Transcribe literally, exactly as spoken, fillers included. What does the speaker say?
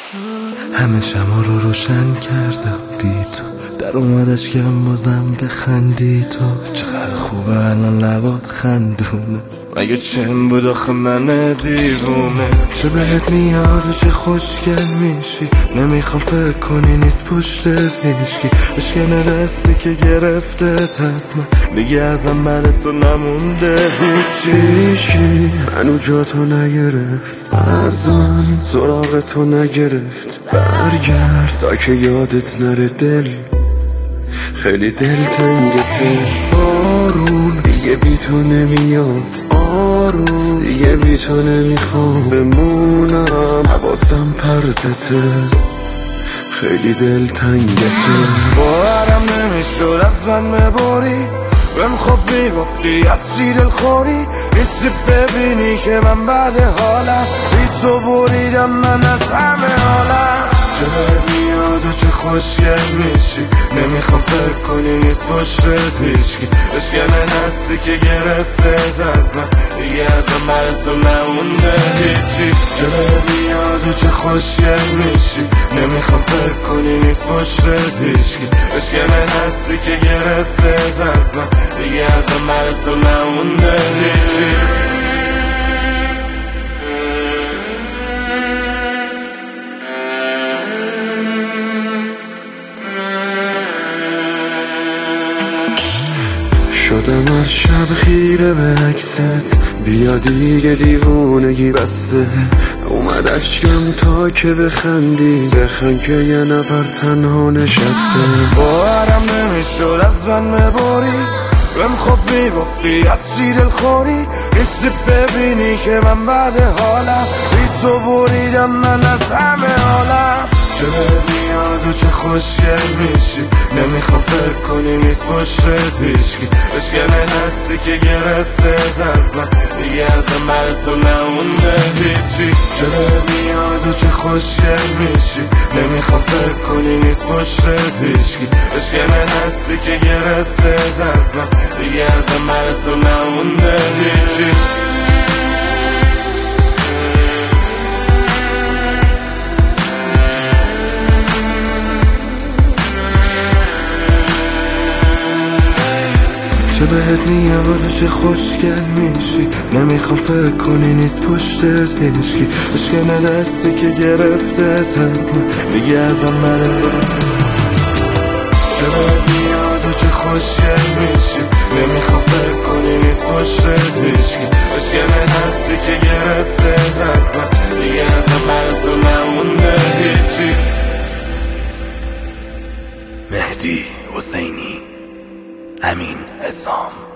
همه شما رو روشن کردم بی تو، در اومدش کم بازم بخندی تو. چقدر خوبه الان لبات خندونه، مگه چند بود آخه من دیوونه. چه بهت میاد و چه خوشگل میشی، نمیخوام فکر کنی نیست پشتت هیچکی. بشکنه دستی که گرفته تصمه، دیگه ازم برای تو نمونده هیچی. منو جا تو نگرفت، از من سراغ تو نگرفت. برگرد تا که یادت نره دل، خیلی دل تنگته. آروم دیگه بی تو نمیاد، آروم دیگه بی تو نمیخوام بمونم. حواسم پرتته، خیلی دل تنگته. باورم نمیشد از من ببری، بهم خوب میگفتی از چی دل خوری. نیستی ببینی که من بعد حالم، بی تو بریدم من از همه حالم. چه بهت میاد و چه خوشگل میشی، نمیخوام فکر کنی نیست پشتت هیچکی. بشکنه دستی که گرفته از من، دیگه ازم برای تو نمونده هیچی. چه بهت میاد و چه خوشگل میشی، نمیخوام فکر کنی نیست پشتت هیچکی. بشکنه دستی که گرفته از من، دیگه ازم برای تو نمونده هیچی. شدم هر شب خیره به عکست، بیا دیگه دیوونگی بسته. اومد اشکم تا که بخندی، بخند که یه نفر تنها نشسته. باورم نمیشد از من ببری، بهم خوب میگفتی از چی دل خوری. نیستی ببینی که من بعد حالم، بی تو بریدم من از همه حالم. چه بهت میاد و چه خوشگل میشی، نمیخوام فکر کنی نیست پشتت هیچکی. بشکنه دستی که گرفته از من، دیگه ازم برای تو نمونده هیچی. چه بهت میاد و چه خوشگل میشی، نمیخوام فکر کنی نیست پشتت هیچکی. بشکنه دستی که گرفته از من، دیگه ازم برای تو نمونده هیچی. چه بهت میاد و چه خوشگل میشی، نمیخوام فکر کنی نیست پشتت هیچکی. بشکنه دستی که گرفته از من، دیگه ازم برای تو. چه بهت میاد و چه خوشگل میشی، نمیخوام فکر کنی نیست پشتت هیچکی. بشکنه دستی که گرفته از من، دیگه ازم برای تو نمونده هیچی. مهدی حسینی، امین حسام.